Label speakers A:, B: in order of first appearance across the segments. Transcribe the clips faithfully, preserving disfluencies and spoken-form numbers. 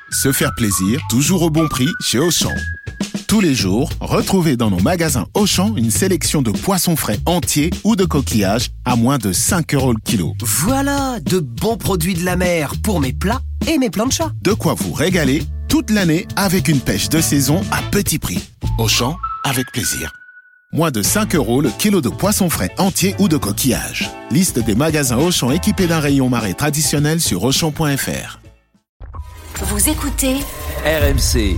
A: Se faire plaisir, toujours au bon prix chez Auchan. Tous les jours, retrouvez dans nos magasins Auchan une sélection de poissons frais entiers ou de coquillages à moins de cinq euros le kilo.
B: Voilà, de bons produits de la mer pour mes plats et mes planchas.
A: De quoi vous régaler toute l'année avec une pêche de saison à petit prix. Auchan, avec plaisir. Moins de cinq euros le kilo de poissons frais entiers ou de coquillages. Liste des magasins Auchan équipés d'un rayon marée traditionnel sur auchan point f r.
C: Vous écoutez
D: R M C.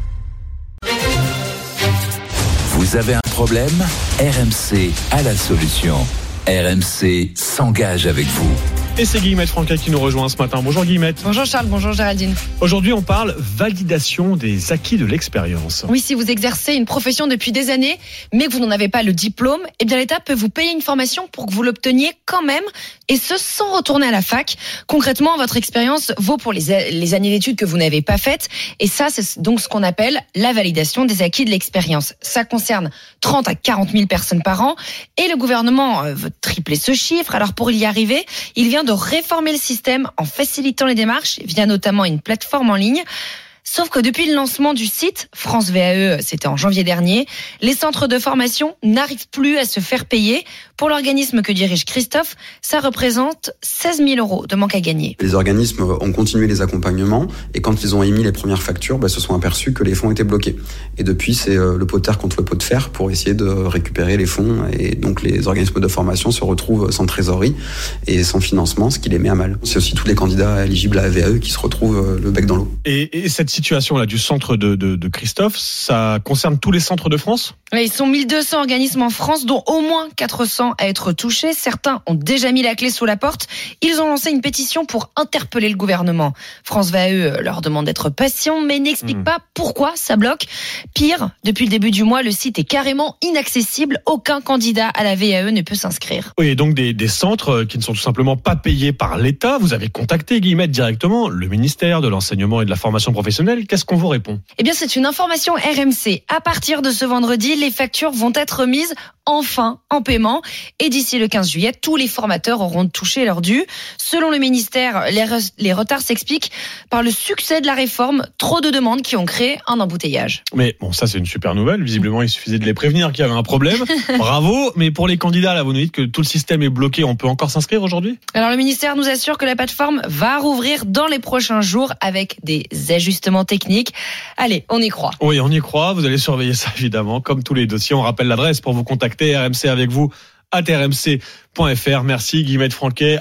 D: Vous avez un problème ? R M C a la solution. R M C s'engage avec vous.
E: Et c'est Guillemette Franquet qui nous rejoint ce matin. Bonjour Guillemette.
F: Bonjour Charles, bonjour Géraldine.
E: Aujourd'hui, on parle validation des acquis de l'expérience.
F: Oui, si vous exercez une profession depuis des années, mais que vous n'en avez pas le diplôme, eh bien l'État peut vous payer une formation pour que vous l'obteniez quand même, et ce sans retourner à la fac. Concrètement, votre expérience vaut pour les, les années d'études que vous n'avez pas faites, et ça, c'est donc ce qu'on appelle la validation des acquis de l'expérience. Ça concerne trente à quarante mille personnes par an, et le gouvernement veut tripler ce chiffre. Alors pour y arriver, il vient de réformer le système en facilitant les démarches via notamment une plateforme en ligne. Sauf que depuis le lancement du site, France V A E, c'était en janvier dernier, les centres de formation n'arrivent plus à se faire payer. Pour l'organisme que dirige Christophe, ça représente seize mille euros de manque à gagner.
G: Les organismes ont continué les accompagnements et quand ils ont émis les premières factures, bah, se sont aperçus que les fonds étaient bloqués. Et depuis, c'est euh, le pot de terre contre le pot de fer pour essayer de récupérer les fonds. Et donc les organismes de formation se retrouvent sans trésorerie et sans financement, ce qui les met à mal. C'est aussi tous les candidats éligibles à la V A E qui se retrouvent euh, le bec dans l'eau.
E: Et, et cette situation là du centre de, de, de Christophe, ça concerne tous les centres de France ?
F: Oui, ils sont mille deux cents organismes en France, dont au moins quatre cents à être touchés. Certains ont déjà mis la clé sous la porte. Ils ont lancé une pétition pour interpeller le gouvernement. France V A E leur demande d'être patient, mais n'explique mmh. pas pourquoi ça bloque. Pire, depuis le début du mois, le site est carrément inaccessible. Aucun candidat à la V A E ne peut s'inscrire.
E: Oui, et donc des, des centres qui ne sont tout simplement pas payés par l'État. Vous avez contacté, Guillemette, directement le ministère de l'Enseignement et de la Formation professionnelle. Qu'est-ce qu'on vous répond ?
F: Eh bien, c'est une information R M C. À partir de ce vendredi, les factures vont être remises enfin en paiement. Et d'ici le quinze juillet, tous les formateurs auront touché leur dû. Selon le ministère, les, re- les retards s'expliquent par le succès de la réforme. Trop de demandes qui ont créé un embouteillage.
E: Mais bon, ça c'est une super nouvelle. Visiblement, il suffisait de les prévenir qu'il y avait un problème. Bravo. Mais pour les candidats, là, vous nous dites que tout le système est bloqué. On peut encore s'inscrire aujourd'hui ?
F: Alors le ministère nous assure que la plateforme va rouvrir dans les prochains jours avec des ajustements techniques. Allez, on y croit.
E: Oui, on y croit. Vous allez surveiller ça évidemment, comme tous les dossiers. On rappelle l'adresse pour vous contacter. R M C avec vous, arobase r m c point f r. Merci Guillemette Franquet.